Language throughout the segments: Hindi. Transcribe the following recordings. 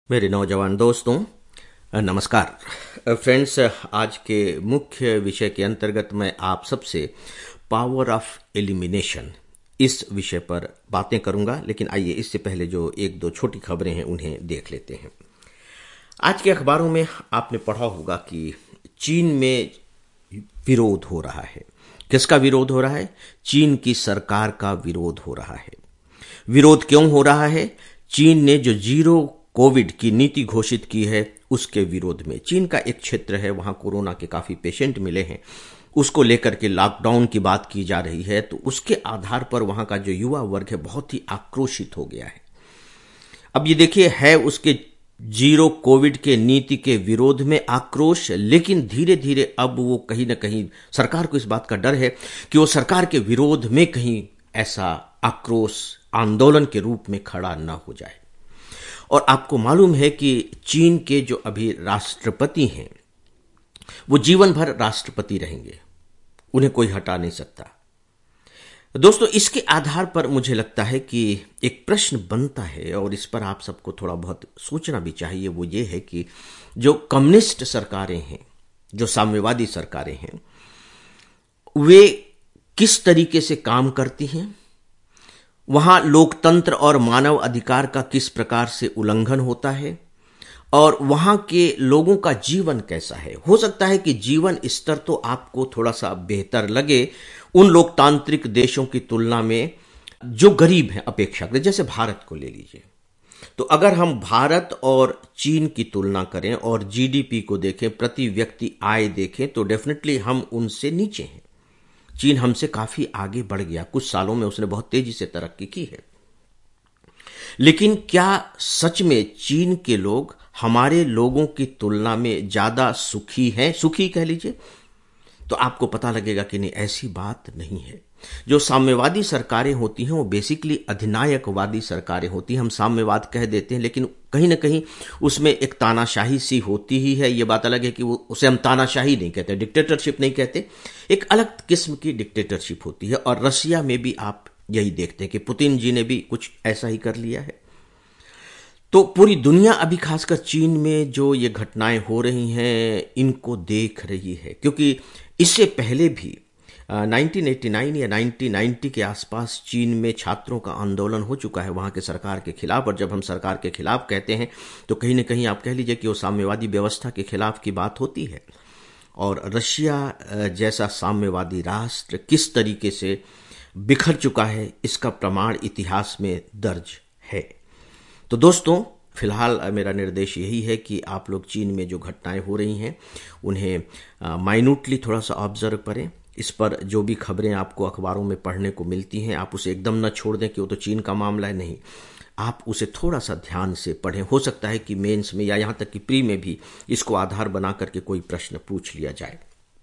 मेरे नौजवान दोस्तों, नमस्कार फ्रेंड्स। आज के मुख्य विषय के अंतर्गत मैं आप सबसे पावर ऑफ एलिमिनेशन इस विषय पर बातें करूंगा। लेकिन आइए इससे पहले जो एक दो छोटी खबरें हैं उन्हें देख लेते हैं। आज के अखबारों में आपने पढ़ा होगा कि चीन में विरोध हो रहा है। किसका विरोध हो रहा है? चीन की सरकार का विरोध हो रहा है। विरोध क्यों हो रहा है? चीन ने जो जीरो कोविड की नीति घोषित की है उसके विरोध में। चीन का एक क्षेत्र है, वहां कोरोना के काफी पेशेंट मिले हैं, उसको लेकर के लॉकडाउन की बात की जा रही है। तो उसके आधार पर वहां का जो युवा वर्ग है बहुत ही आक्रोशित हो गया है। अब ये देखिए, है उसके जीरो कोविड के नीति के विरोध में आक्रोश, लेकिन धीरे धीरे अब वो कहीं ना कहीं सरकार को इस बात का डर है कि वो सरकार के विरोध में कहीं ऐसा आक्रोश आंदोलन के रूप में खड़ा न हो जाए। और आपको मालूम है कि चीन के जो अभी राष्ट्रपति हैं वो जीवन भर राष्ट्रपति रहेंगे, उन्हें कोई हटा नहीं सकता। दोस्तों, इसके आधार पर मुझे लगता है कि एक प्रश्न बनता है और इस पर आप सबको थोड़ा बहुत सोचना भी चाहिए। वो ये है कि जो कम्युनिस्ट सरकारें हैं, जो साम्यवादी सरकारें हैं, वे किस तरीके से काम करती हैं, वहां लोकतंत्र और मानव अधिकार का किस प्रकार से उल्लंघन होता है, और वहां के लोगों का जीवन कैसा है। हो सकता है कि जीवन स्तर तो आपको थोड़ा सा बेहतर लगे उन लोकतांत्रिक देशों की तुलना में जो गरीब हैं अपेक्षाकृत। जैसे भारत को ले लीजिए, तो अगर हम भारत और चीन की तुलना करें और जीडीपी को देखें, प्रति व्यक्ति आय देखें, तो डेफिनेटली हम उनसे नीचे हैं। चीन हमसे काफी आगे बढ़ गया, कुछ सालों में उसने बहुत तेजी से तरक्की की है। लेकिन क्या सच में चीन के लोग हमारे लोगों की तुलना में ज्यादा सुखी हैं? सुखी कह लीजिए, तो आपको पता लगेगा कि नहीं, ऐसी बात नहीं है। जो साम्यवादी सरकारें होती हैं वो बेसिकली अधिनायकवादी सरकारें होती हैं। हम साम्यवाद कह देते हैं, लेकिन कहीं ना कहीं उसमें एक तानाशाही सी होती ही है। ये बात अलग है कि वो उसे हम तानाशाही नहीं कहते, डिक्टेटरशिप नहीं कहते, एक अलग किस्म की डिक्टेटरशिप होती है। और रशिया में भी आप यही देखते हैं कि पुतिन जी ने भी कुछ ऐसा ही कर लिया है। तो पूरी दुनिया अभी खासकर चीन में जो ये घटनाएं हो रही हैं इनको देख रही है, क्योंकि इससे पहले भी 1989 या 1990 के आसपास चीन में छात्रों का आंदोलन हो चुका है वहां के सरकार के खिलाफ। और जब हम सरकार के खिलाफ कहते हैं तो कहीं ना कहीं आप कह लीजिए कि वो साम्यवादी व्यवस्था के खिलाफ की बात होती है। और रशिया जैसा साम्यवादी राष्ट्र किस तरीके से बिखर चुका है इसका प्रमाण इतिहास में दर्ज है। तो दोस्तों, फिलहाल मेरा निर्देश यही है कि आप लोग चीन में जो घटनाएं हो रही हैं उन्हें माइन्यूटली थोड़ा सा ऑब्जर्व करें। इस पर जो भी खबरें आपको अखबारों में पढ़ने को मिलती हैं आप उसे एकदम न छोड़ दें कि वो तो चीन का मामला है। नहीं, आप उसे थोड़ा सा ध्यान से पढ़ें। हो सकता है कि मेंस में या यहां तक कि प्री में भी इसको आधार बना करके कोई प्रश्न पूछ लिया जाए।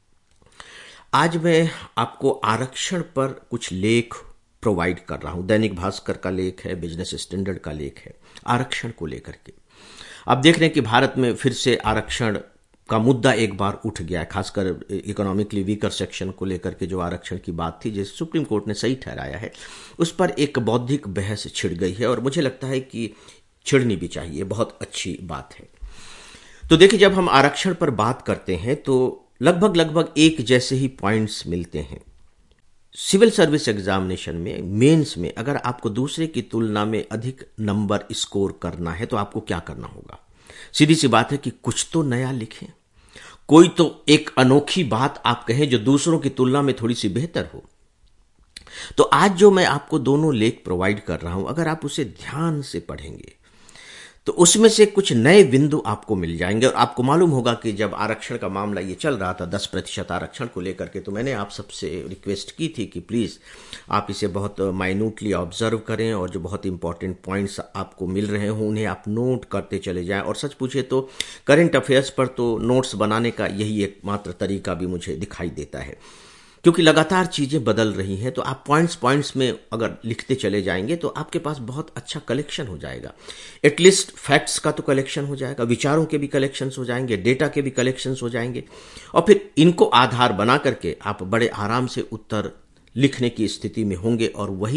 आज मैं आपको आरक्षण पर कुछ लेख प्रोवाइड कर रहा हूं। दैनिक भास्कर का लेख है, बिजनेस स्टैंडर्ड का लेख है, आरक्षण को लेकर के। आप देख रहे हैं कि भारत में फिर से आरक्षण का मुद्दा एक बार उठ गया है, खासकर इकोनॉमिकली वीकर सेक्शन को लेकर के जो आरक्षण की बात थी, जिसे सुप्रीम कोर्ट ने सही ठहराया है, उस पर एक बौद्धिक बहस छिड़ गई है। और मुझे लगता है कि छिड़नी भी चाहिए, बहुत अच्छी बात है। तो देखिए, जब हम आरक्षण पर बात करते हैं तो लगभग एक जैसे ही पॉइंट्स मिलते हैं। सिविल सर्विस एग्जामिनेशन में, मेंस में, अगर आपको दूसरे की तुलना में अधिक नंबर स्कोर करना है तो आपको क्या करना होगा? सीधी सी बात है कि कुछ तो नया लिखें, कोई तो एक अनोखी बात आप कहें जो दूसरों की तुलना में थोड़ी सी बेहतर हो। तो आज जो मैं आपको दोनों लेख प्रोवाइड कर रहा हूं, अगर आप उसे ध्यान से पढ़ेंगे तो उसमें से कुछ नए बिंदु आपको मिल जाएंगे। और आपको मालूम होगा कि जब आरक्षण का मामला ये चल रहा था 10% आरक्षण को लेकर के, तो मैंने आप सबसे रिक्वेस्ट की थी कि प्लीज आप इसे बहुत माइन्यूटली ऑब्जर्व करें और जो बहुत इंपॉर्टेंट पॉइंट्स आपको मिल रहे हों उन्हें आप नोट करते चले जाएं। और सच पूछे तो करंट अफेयर्स पर तो नोट्स बनाने का यही एकमात्र तरीका भी मुझे दिखाई देता है, क्योंकि लगातार चीजें बदल रही हैं। तो आप पॉइंट्स में अगर लिखते चले जाएंगे तो आपके पास बहुत अच्छा कलेक्शन हो जाएगा। एटलीस्ट फैक्ट्स का तो कलेक्शन हो जाएगा, विचारों के भी कलेक्शंस हो जाएंगे, डेटा के भी कलेक्शंस हो जाएंगे, और फिर इनको आधार बना करके आप बड़े आराम से उत्तर लिखने की स्थिति में होंगे और वही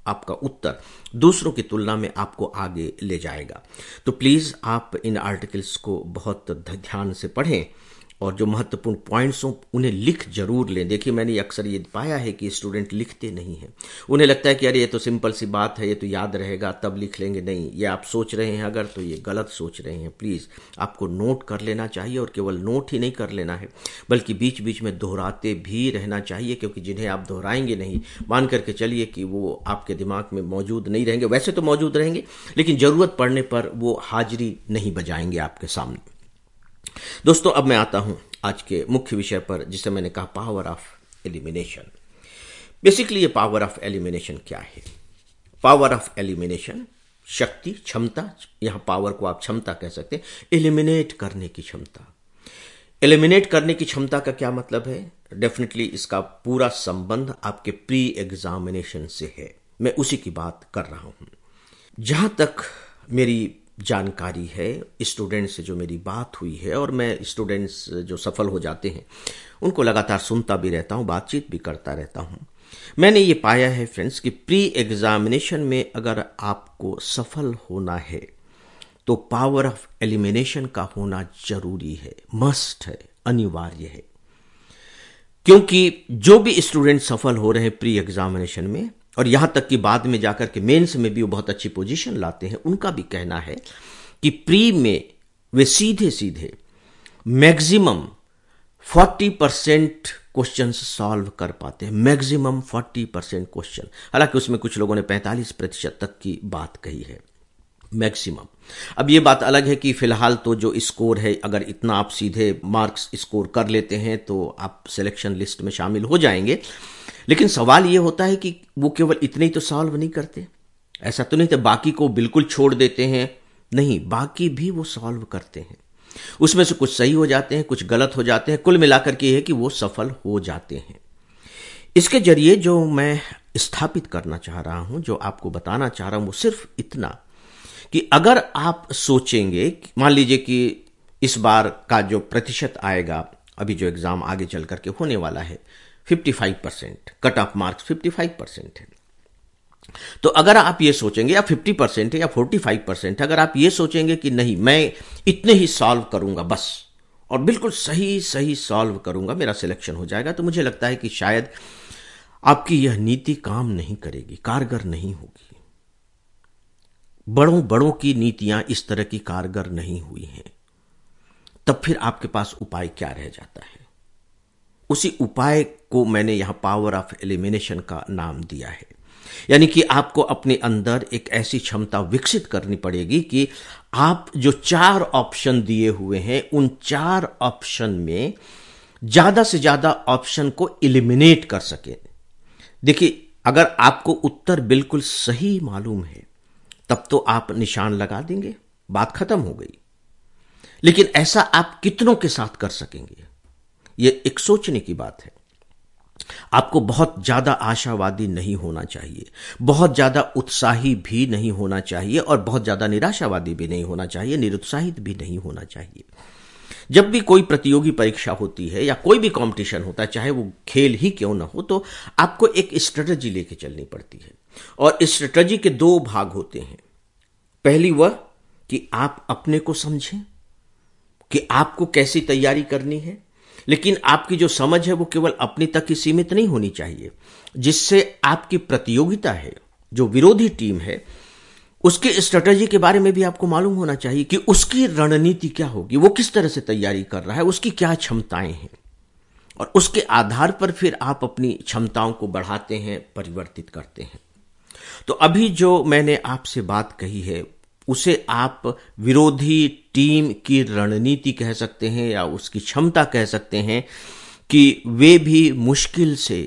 आपका उत्तर दूसरों की तुलना में आपको आगे ले जाएगा। तो प्लीज आप इन आर्टिकल्स को बहुत ध्यान से पढ़ें और जो महत्वपूर्ण पॉइंट्स हों उन्हें लिख जरूर लें। देखिए, मैंने अक्सर ये पाया है कि स्टूडेंट लिखते नहीं हैं। उन्हें लगता है कि अरे ये तो सिंपल सी बात है, ये तो याद रहेगा तब लिख लेंगे। नहीं, ये आप सोच रहे हैं अगर, तो ये गलत सोच रहे हैं। प्लीज़ आपको नोट कर लेना चाहिए, और केवल नोट ही नहीं कर लेना है बल्कि बीच बीच में दोहराते भी रहना चाहिए, क्योंकि जिन्हें आप दोहराएंगे नहीं, मान करके चलिए कि वो आपके दिमाग में मौजूद नहीं रहेंगे। वैसे तो मौजूद रहेंगे, लेकिन ज़रूरत पड़ने पर वो हाजिरी नहीं बजाएंगे आपके सामने। दोस्तों, अब मैं आता हूं आज के मुख्य विषय पर, जिसे मैंने कहा पावर ऑफ एलिमिनेशन। बेसिकली ये पावर ऑफ एलिमिनेशन क्या है? पावर ऑफ एलिमिनेशन शक्ति, क्षमता, यहां पावर को आप क्षमता कह सकते हैं, एलिमिनेट करने की क्षमता। एलिमिनेट करने की क्षमता का क्या मतलब है? डेफिनेटली इसका पूरा संबंध आपके प्री एग्जामिनेशन से है। मैं उसी की बात कर रहा हूं। जहां तक मेरी जानकारी है, स्टूडेंट्स से जो मेरी बात हुई है, और मैं स्टूडेंट्स जो सफल हो जाते हैं उनको लगातार सुनता भी रहता हूं, बातचीत भी करता रहता हूं, मैंने ये पाया है फ्रेंड्स कि प्री एग्जामिनेशन में अगर आपको सफल होना है तो पावर ऑफ एलिमिनेशन का होना जरूरी है, मस्ट है, अनिवार्य है। क्योंकि जो भी स्टूडेंट सफल हो रहे हैं प्री एग्जामिनेशन में, और यहां तक कि बाद में जाकर के मेंस में भी वो बहुत अच्छी पोजीशन लाते हैं, उनका भी कहना है कि प्री में वे सीधे सीधे मैक्सिमम 40% क्वेश्चन सॉल्व कर पाते हैं। मैक्सिमम 40% क्वेश्चन, हालांकि उसमें कुछ लोगों ने 45% तक की बात कही है, मैक्सिमम। अब ये बात अलग है कि फिलहाल तो जो स्कोर है, अगर इतना आप सीधे मार्क्स स्कोर कर लेते हैं तो आप सिलेक्शन लिस्ट में शामिल हो जाएंगे। लेकिन सवाल ये होता है कि वो केवल इतने ही तो सॉल्व नहीं करते। ऐसा तो नहीं था बाकी को बिल्कुल छोड़ देते हैं, नहीं, बाकी भी वो सॉल्व करते हैं। उसमें से कुछ सही हो जाते हैं, कुछ गलत हो जाते हैं, कुल मिलाकर के ये है कि वो सफल हो जाते हैं। इसके जरिए जो मैं स्थापित करना चाह रहा हूं, जो आपको बताना चाह रहा हूं, वो सिर्फ इतना कि अगर आप सोचेंगे, मान लीजिए कि इस बार का जो प्रतिशत आएगा, अभी जो एग्जाम आगे चल करके होने वाला है, 55%, कट ऑफ मार्क्स 55% है। तो अगर आप ये सोचेंगे, या 50% है या 45%, अगर आप ये सोचेंगे कि नहीं, मैं इतने ही सॉल्व करूंगा बस, और बिल्कुल सही सही सॉल्व करूंगा, मेरा सिलेक्शन हो जाएगा, तो मुझे लगता है कि शायद आपकी यह नीति काम नहीं करेगी, कारगर नहीं होगी। बड़ों बड़ों की नीतियां इस तरह की कारगर नहीं हुई हैं। तब फिर आपके पास उपाय क्या रह जाता है? उसी उपाय को मैंने यहां पावर ऑफ एलिमिनेशन का नाम दिया है। यानी कि आपको अपने अंदर एक ऐसी क्षमता विकसित करनी पड़ेगी कि आप जो 4 ऑप्शन दिए हुए हैं, उन 4 ऑप्शन में ज्यादा से ज्यादा ऑप्शन को एलिमिनेट कर सके। देखिए, अगर आपको उत्तर बिल्कुल सही मालूम है तब तो आप निशान लगा देंगे, बात खत्म हो गई। लेकिन ऐसा आप कितनों के साथ कर सकेंगे, यह एक सोचने की बात है। आपको बहुत ज्यादा आशावादी नहीं होना चाहिए, बहुत ज्यादा उत्साही भी नहीं होना चाहिए, और बहुत ज्यादा निराशावादी भी नहीं होना चाहिए, निरुत्साहित भी नहीं होना चाहिए। जब भी कोई प्रतियोगी परीक्षा होती है या कोई भी कंपटीशन होता है, चाहे वो खेल ही क्यों ना हो, तो आपको एक स्ट्रेटजी लेके चलनी पड़ती है। और इस स्ट्रेटजी के 2 भाग होते हैं। पहली वह कि आप अपने को समझें कि आपको कैसी तैयारी करनी है, लेकिन आपकी जो समझ है वो केवल अपनी तक ही सीमित नहीं होनी चाहिए। जिससे आपकी प्रतियोगिता है, जो विरोधी टीम है, उसकी स्ट्रेटजी के बारे में भी आपको मालूम होना चाहिए कि उसकी रणनीति क्या होगी, वो किस तरह से तैयारी कर रहा है, उसकी क्या क्षमताएं हैं, और उसके आधार पर फिर आप अपनी क्षमताओं को बढ़ाते हैं, परिवर्तित करते हैं। तो अभी जो मैंने आपसे बात कही है, उसे आप विरोधी टीम की रणनीति कह सकते हैं, या उसकी क्षमता कह सकते हैं कि वे भी मुश्किल से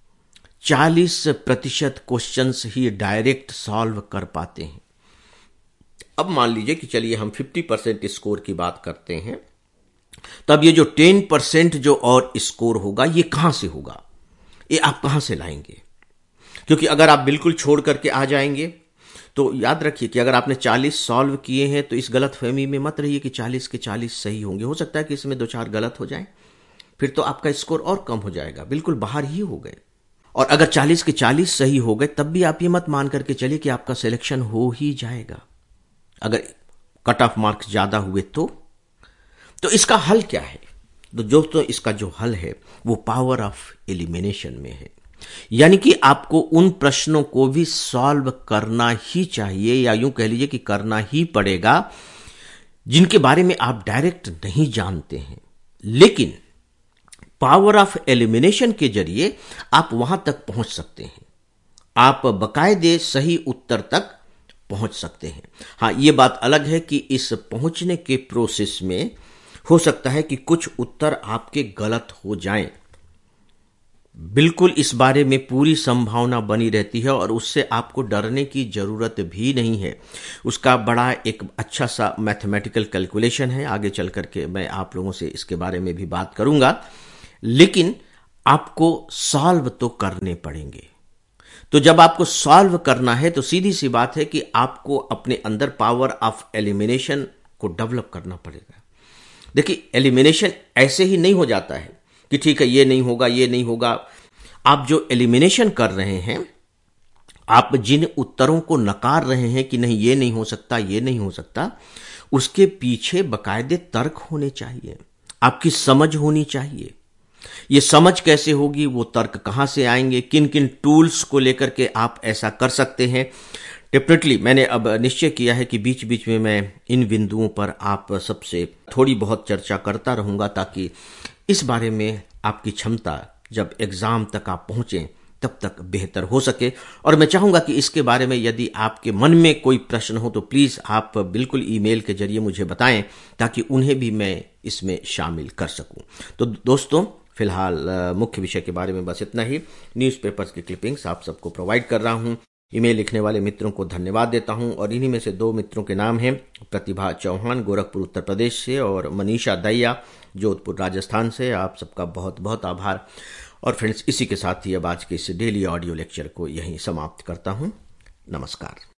40% क्वेश्चंस ही डायरेक्ट सॉल्व कर पाते हैं। अब मान लीजिए कि चलिए हम 50% स्कोर की बात करते हैं, तब ये जो 10% जो और स्कोर होगा, ये कहां से होगा, ये आप कहां से लाएंगे? क्योंकि अगर आप बिल्कुल छोड़ करके आ जाएंगे तो याद रखिए कि अगर आपने 40 सॉल्व किए हैं तो इस गलत फहमी में मत रहिए कि 40 के 40 सही होंगे। हो सकता है कि इसमें 2-4 गलत हो जाएं, फिर तो आपका स्कोर और कम हो जाएगा, बिल्कुल बाहर ही हो गए। और अगर 40 के 40 सही हो गए तब भी आप ये मत मान करके चलिए कि आपका सिलेक्शन हो ही जाएगा। अगर कट ऑफ मार्क्स ज्यादा हुए तो इसका हल क्या है? तो दोस्तों, इसका जो हल है वो पावर ऑफ एलिमिनेशन में है। यानी कि आपको उन प्रश्नों को भी सॉल्व करना ही चाहिए, या यूं कह लीजिए कि करना ही पड़ेगा, जिनके बारे में आप डायरेक्ट नहीं जानते हैं। लेकिन पावर ऑफ एलिमिनेशन के जरिए आप वहां तक पहुंच सकते हैं, आप बकायदे सही उत्तर तक पहुंच सकते हैं। हां, यह बात अलग है कि इस पहुंचने के प्रोसेस में हो सकता है कि कुछ उत्तर आपके गलत हो जाएं। बिल्कुल इस बारे में पूरी संभावना बनी रहती है और उससे आपको डरने की जरूरत भी नहीं है। उसका बड़ा एक अच्छा सा मैथमेटिकल कैलकुलेशन है, आगे चल करके मैं आप लोगों से इसके बारे में भी बात करूंगा। लेकिन आपको सॉल्व तो करने पड़ेंगे। तो जब आपको सॉल्व करना है तो सीधी सी बात है कि आपको अपने अंदर पावर ऑफ एलिमिनेशन को डेवलप करना पड़ेगा। देखिए, एलिमिनेशन ऐसे ही नहीं हो जाता है कि ठीक है ये नहीं होगा, ये नहीं होगा। आप जो एलिमिनेशन कर रहे हैं, आप जिन उत्तरों को नकार रहे हैं कि नहीं ये नहीं हो सकता, ये नहीं हो सकता, उसके पीछे बकायदे तर्क होने चाहिए, आपकी समझ होनी चाहिए। ये समझ कैसे होगी, वो तर्क कहां से आएंगे, किन किन टूल्स को लेकर के आप ऐसा कर सकते हैं। डेफिनेटली मैंने अब निश्चय किया है कि बीच बीच में मैं इन बिंदुओं पर आप सबसे थोड़ी बहुत चर्चा करता रहूंगा, ताकि इस बारे में आपकी क्षमता जब एग्जाम तक आप पहुंचे तब तक बेहतर हो सके। और मैं चाहूंगा कि इसके बारे में यदि आपके मन में कोई प्रश्न हो तो प्लीज आप बिल्कुल ईमेल के जरिए मुझे बताएं, ताकि उन्हें भी मैं इसमें शामिल कर सकूं। तो दोस्तों, फिलहाल मुख्य विषय के बारे में बस इतना ही। न्यूज़पेपर्स की क्लिपिंग्स आप सबको प्रोवाइड कर रहा हूं। ईमेल लिखने वाले मित्रों को धन्यवाद देता हूं, और इन्हीं में से 2 मित्रों के नाम हैं, प्रतिभा चौहान गोरखपुर उत्तर प्रदेश से और मनीषा दहिया जोधपुर राजस्थान से। आप सबका बहुत बहुत आभार। और फ्रेंड्स, इसी के साथ ही अब आज के इस डेली ऑडियो लेक्चर को यहीं समाप्त करता हूं। नमस्कार।